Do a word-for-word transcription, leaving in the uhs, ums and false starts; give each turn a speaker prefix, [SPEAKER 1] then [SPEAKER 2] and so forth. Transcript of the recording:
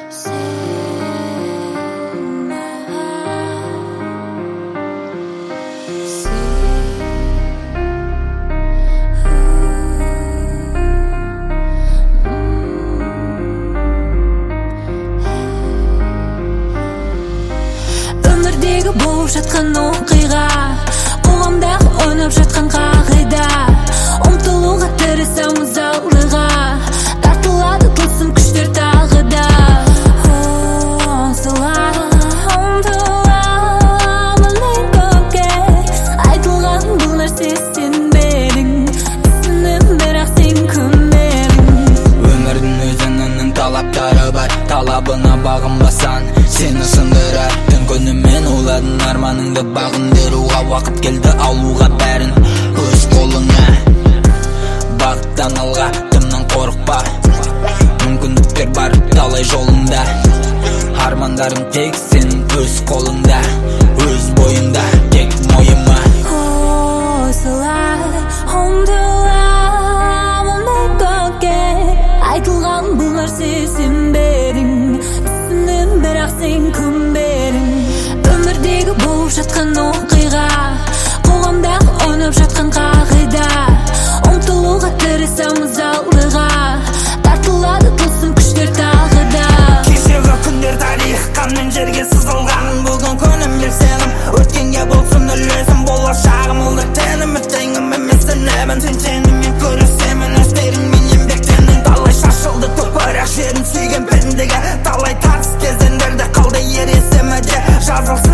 [SPEAKER 1] Өмірдегі болып жатқан оқиға, қоғамдағы ойнап жатқан қағида. Ұмтылуға тырысамыз алдыға, тартылады тылсым күштер тағы да. Солай ұмтыламын мен көкке, айтылған бұл нәрсе сенбедің, түсіндім бірақ сен көнбедің.
[SPEAKER 2] Өмірдің өзінің талаптары бар, талабына бағынбасан сені сындырар. Түн күнімен ойладың арманыңды бағындыруға, уақыт келді алуға бәрін өз қолыңа. Бағыттан алға, дымнан қорықпа, мүмкіндіктер бар талай жолында. Армандарың тек сенің өз қолыңда, өз бойында, тек мойыма.
[SPEAKER 1] Осылай ұмтыламын мен көкке, айтылған бұл нәрсе сенбедің, түсіндім бірақ сен көнбедің. Өмірдегі болып жатқан оқиға, қоғамдағы ойнап жатқан қағида. Ұмтылуға тырысамыз алдыға, тартылады тылсым күштер тағы да.
[SPEAKER 3] Кешегі күндер тарих қанмен жерге сызылған, бүгін күнім ел сенім, өткенге болсын үлесім. Болашағым ұлдыртен үміттенім емес сенемін, сен сенімен көрісемін, өздеріңмен еңбектенің. Талай шашылды көкірек жерін сүйген пендеге, талай тартыс кезеңдерде қалды ер есімде. Жазылсын